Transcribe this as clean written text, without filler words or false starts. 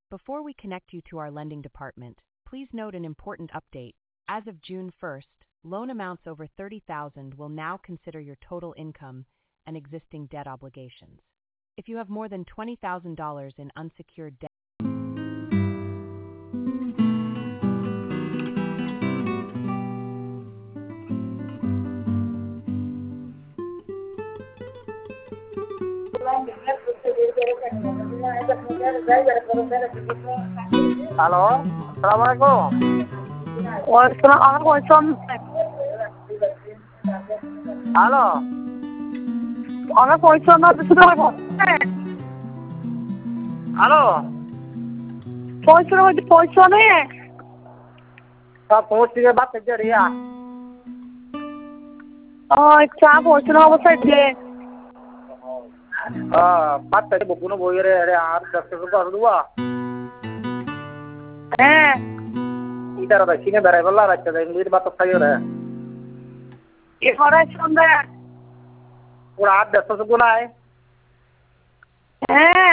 Before we connect you to our lending department, please note an important update. As of June 1st, loan amounts over $30,000 will now consider your total income and existing debt obligations. If you have more than $20,000 in unsecured debt, Halo, assalamualaikum. Waalaikumsalam. Halo, অনেক পরিশ্রম halo. পরিশ্রম Pungsi ke bat kerja dia. চা পরিশ্রম অবস্থায় Bat tadi buku nu boy ada ada sesuatu dua. হ্যাঁ Idara ada sini berai bela raja ada ini bat saya ada. এবারে সন্ধ্যা Pura ada sesuatu lain. হ্যাঁ